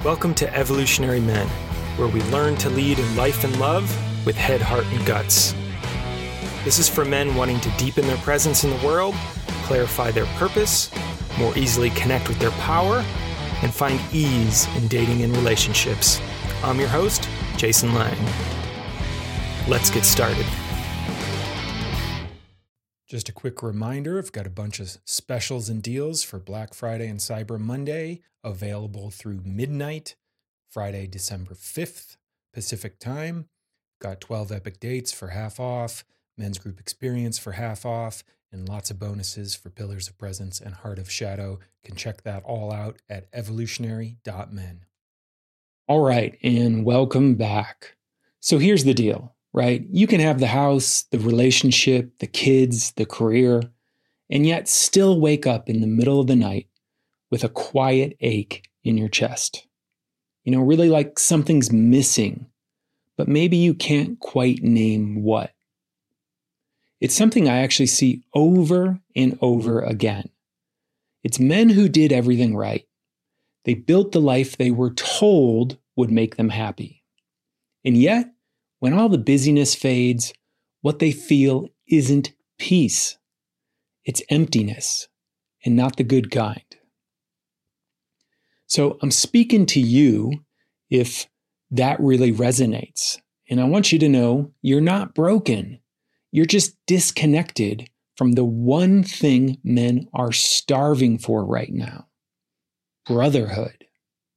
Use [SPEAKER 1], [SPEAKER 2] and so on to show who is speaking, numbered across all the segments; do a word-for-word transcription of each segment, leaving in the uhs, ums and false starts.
[SPEAKER 1] Welcome to Evolutionary Men, where we learn to lead in life and love with head, heart, and guts. This is for men wanting to deepen their presence in the world, clarify their purpose, more easily connect with their power, and find ease in dating and relationships. I'm your host, Jason Lang. Let's get started. Just a quick reminder, I've got a bunch of specials and deals for Black Friday and Cyber Monday available through midnight, Friday, December fifth, Pacific time. Got twelve epic dates for half off, men's group experience for half off, and lots of bonuses for Pillars of Presence and Heart of Shadow. You can check that all out at evolutionary dot men. All right, and welcome back. So here's the deal. Right? You can have the house, the relationship, the kids, the career, and yet still wake up in the middle of the night with a quiet ache in your chest. You know, really like something's missing, but maybe you can't quite name what. It's something I actually see over and over again. It's men who did everything right. They built the life they were told would make them happy. And yet, when all the busyness fades, what they feel isn't peace. It's emptiness, and not the good kind. So I'm speaking to you if that really resonates. And I want you to know you're not broken. You're just disconnected from the one thing men are starving for right now: brotherhood.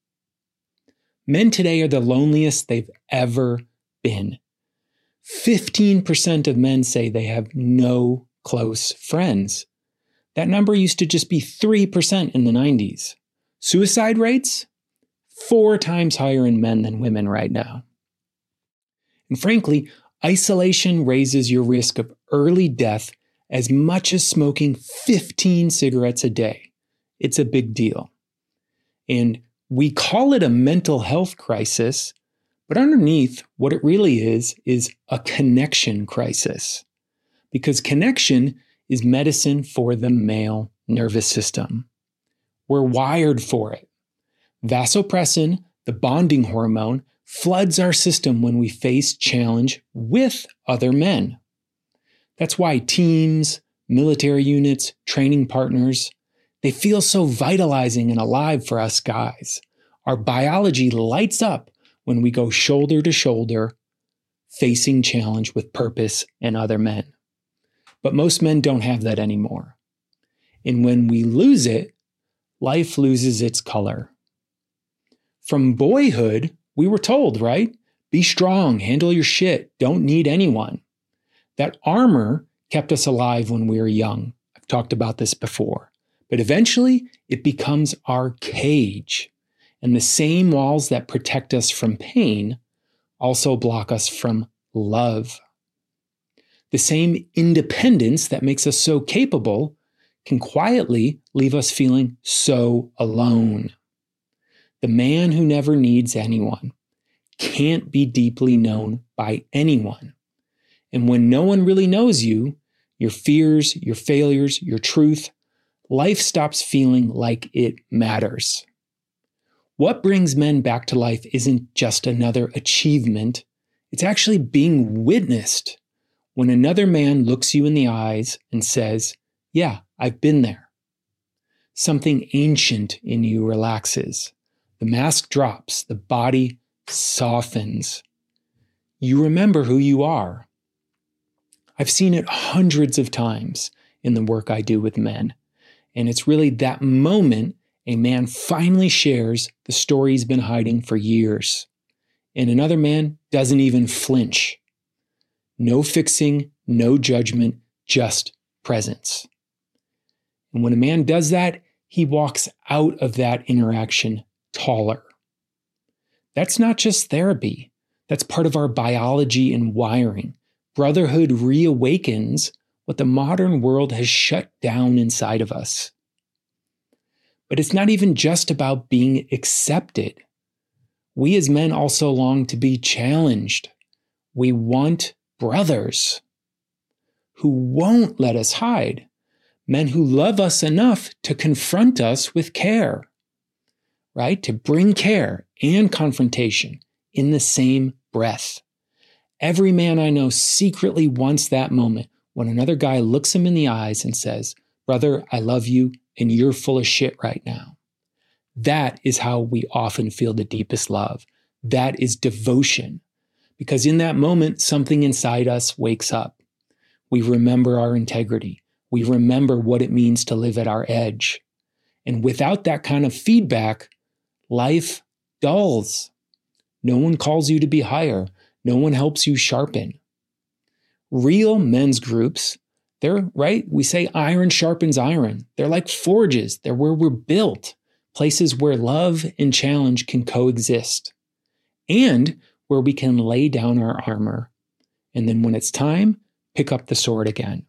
[SPEAKER 1] Men today are the loneliest they've ever been. fifteen percent of men say they have no close friends. That number used to just be three percent in the nineties. Suicide rates? Four times higher in men than women right now. And frankly, isolation raises your risk of early death as much as smoking fifteen cigarettes a day. It's a big deal. And we call it a mental health crisis, but underneath, what it really is, is a connection crisis. Because connection is medicine for the male nervous system. We're wired for it. Vasopressin, the bonding hormone, floods our system when we face challenge with other men. That's why teams, military units, training partners, they feel so vitalizing and alive for us guys. Our biology lights up when we go shoulder to shoulder, facing challenge with purpose and other men. But most men don't have that anymore. And when we lose it, life loses its color. From boyhood, we were told, right? Be strong, handle your shit, don't need anyone. That armor kept us alive when we were young. I've talked about this before. But eventually, it becomes our cage. And the same walls that protect us from pain also block us from love. The same independence that makes us so capable can quietly leave us feeling so alone. The man who never needs anyone can't be deeply known by anyone. And when no one really knows you, your fears, your failures, your truth, life stops feeling like it matters. What brings men back to life isn't just another achievement. It's actually being witnessed when another man looks you in the eyes and says, yeah, I've been there. Something ancient in you relaxes. The mask drops. The body softens. You remember who you are. I've seen it hundreds of times in the work I do with men. And it's really that moment a man finally shares the story he's been hiding for years. And another man doesn't even flinch. No fixing, no judgment, just presence. And when a man does that, he walks out of that interaction taller. That's not just therapy. That's part of our biology and wiring. Brotherhood reawakens what the modern world has shut down inside of us. But it's not even just about being accepted. We as men also long to be challenged. We want brothers who won't let us hide, men who love us enough to confront us with care. right? To bring care and confrontation in the same breath. Every man I know secretly wants that moment when another guy looks him in the eyes and says, brother, I love you, and you're full of shit right now. That is how we often feel the deepest love. That is devotion. Because in that moment, something inside us wakes up. We remember our integrity. We remember what it means to live at our edge. And without that kind of feedback, life dulls. No one calls you to be higher. No one helps you sharpen. Real men's groups, they're, right? We say iron sharpens iron. They're like forges. They're where we're built. Places where love and challenge can coexist. And where we can lay down our armor. And then when it's time, pick up the sword again.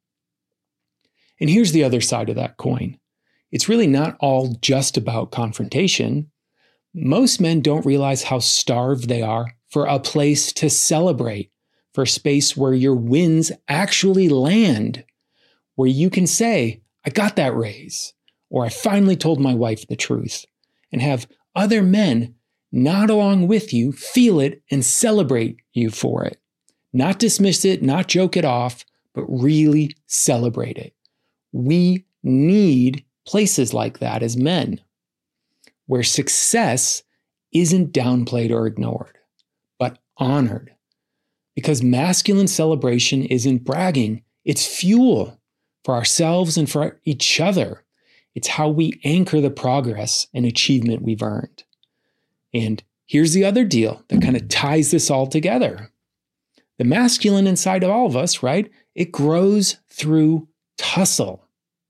[SPEAKER 1] And here's the other side of that coin. It's really not all just about confrontation. Most men don't realize how starved they are for a place to celebrate, for a space where your wins actually land, where you can say, I got that raise, or I finally told my wife the truth, and have other men nod along with you, feel it, and celebrate you for it. Not dismiss it, not joke it off, but really celebrate it. We need places like that as men, where success isn't downplayed or ignored, but honored. Because masculine celebration isn't bragging, it's fuel for ourselves and for each other. It's how we anchor the progress and achievement we've earned. And here's the other deal that kind of ties this all together. The masculine inside of all of us, right? It grows through tussle.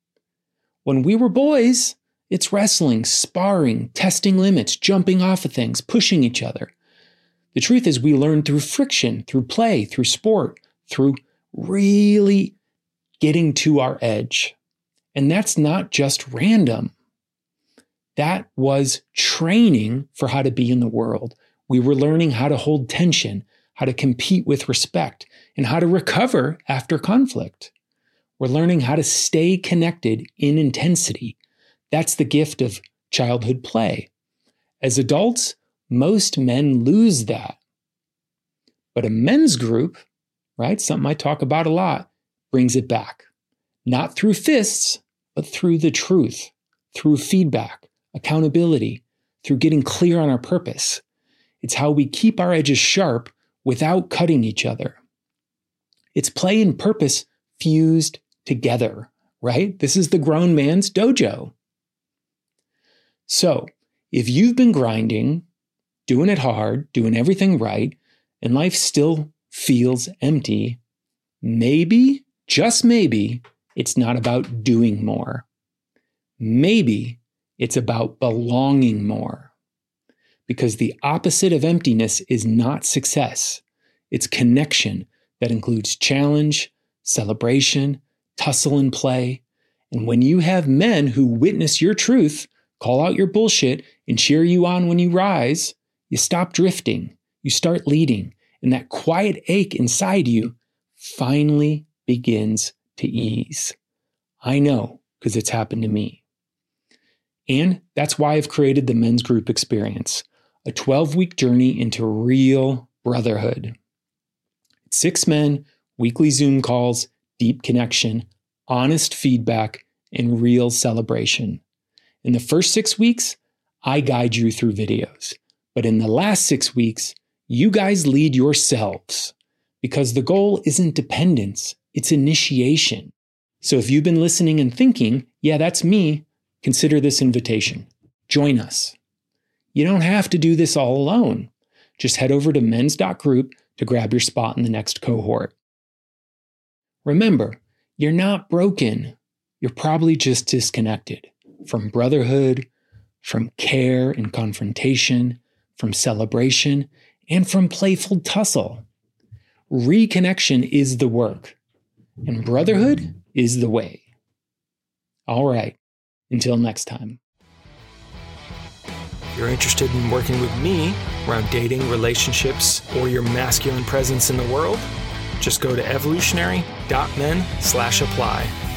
[SPEAKER 1] When we were boys, it's wrestling, sparring, testing limits, jumping off of things, pushing each other. The truth is we learn through friction, through play, through sport, through really getting to our edge. And that's not just random. That was training for how to be in the world. We were learning how to hold tension, how to compete with respect, and how to recover after conflict. We're learning how to stay connected in intensity. That's the gift of childhood play. As adults, most men lose that. But a men's group, right, something I talk about a lot, brings it back. Not through fists, but through the truth, through feedback, accountability, through getting clear on our purpose. It's how we keep our edges sharp without cutting each other. It's play and purpose fused together, right? This is the grown man's dojo. So, if you've been grinding, doing it hard, doing everything right, and life still feels empty, maybe, just maybe, it's not about doing more. Maybe it's about belonging more. Because the opposite of emptiness is not success. It's connection that includes challenge, celebration, tussle and play. And when you have men who witness your truth, call out your bullshit, and cheer you on when you rise, you stop drifting, you start leading, and that quiet ache inside you finally begins to ease. I know, because it's happened to me. And that's why I've created the Men's Group Experience, a twelve-week journey into real brotherhood. Six men, weekly Zoom calls, deep connection, honest feedback, and real celebration. In the first six weeks, I guide you through videos. But in the last six weeks, you guys lead yourselves. Because the goal isn't dependence, it's initiation. So if you've been listening and thinking, yeah, that's me, consider this invitation. Join us. You don't have to do this all alone. Just head over to men's dot group to grab your spot in the next cohort. Remember, you're not broken. You're probably just disconnected from brotherhood, from care and confrontation, from celebration, and from playful tussle. Reconnection is the work, and brotherhood is the way. All right, until next time. If you're interested in working with me around dating, relationships, or your masculine presence in the world, just go to evolutionary dot men slash apply.